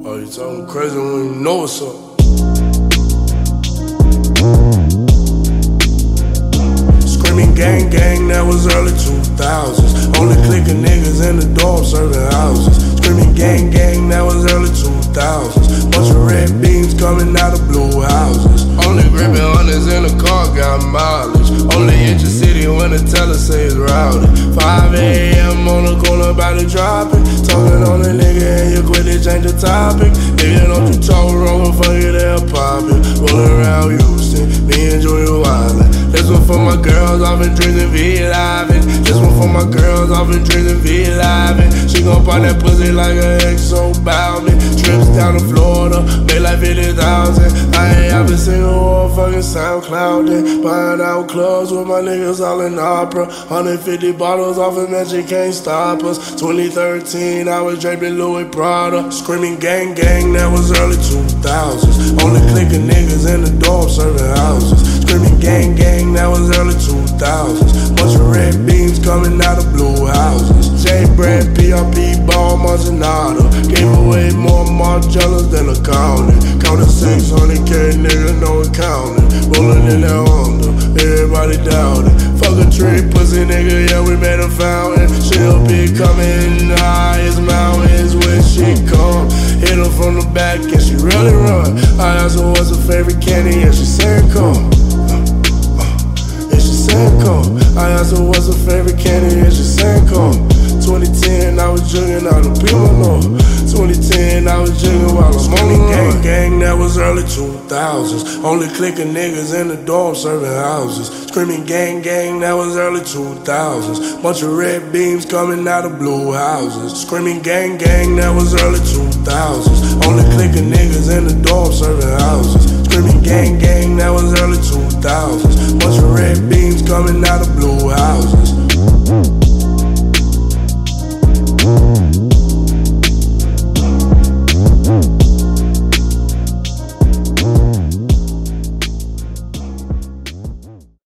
Oh, you talking crazy when you know what's up. Screaming gang, gang, that was early 2000s. Only clicking niggas in the dorm serving houses. Screaming gang, gang, that was early 2000s. Bunch of red beams coming out of blue houses. Only gripping hunters in the car got mileage. Only in your city when the teller say it's rowdy. 5 a.m. on the corner about to drop it. Talking on a nigga and you quit to change the topic. Nigga, don't you talk wrong, fuck it, they'll pop it. Rollin' around Houston, me and Joey wildin'. This one for my girls off in dreams and V-livin'. This one for my girls off in dreams and V-livin'. She gon' pop that pussy like a exo Bowman. Trips down to Florida, made like 50,000. I ain't been single or fucking SoundCloudin'. Buying out clubs with my niggas all in opera. 150 bottles off of Magic, can't stop us. 2013, I was draping Louis Prada. Screaming gang, gang, that was early 2000s. Only clicking niggas in the dorm serving houses. Screaming gang, gang, that was early 2000s. Bunch of red beams coming out of blue houses. J. Brad, PRP, Ball, Marginado. Gave away more Margellas than a county. Counted 600K, nigga, no accounting. Rollin' in that Honda, everybody down it. Fuck a tree, pussy nigga, yeah, we made a fountain. She'll be coming high as mountains when she come. Hit her from the back and she really run. I asked her what's her favorite candy and she said come. And she said come. I asked her what's her favorite candy and she said come. 2010, I was jugging all the people know. 2010, I was jugging while I'm on the gang, gang, that was early 2000s. Only clicking niggas in the dorm serving houses. Screaming gang, gang, that was early 2000s. Bunch of red beams coming out of blue houses. Screaming gang, gang, that was early 2000s. Only clicking niggas in the dorm serving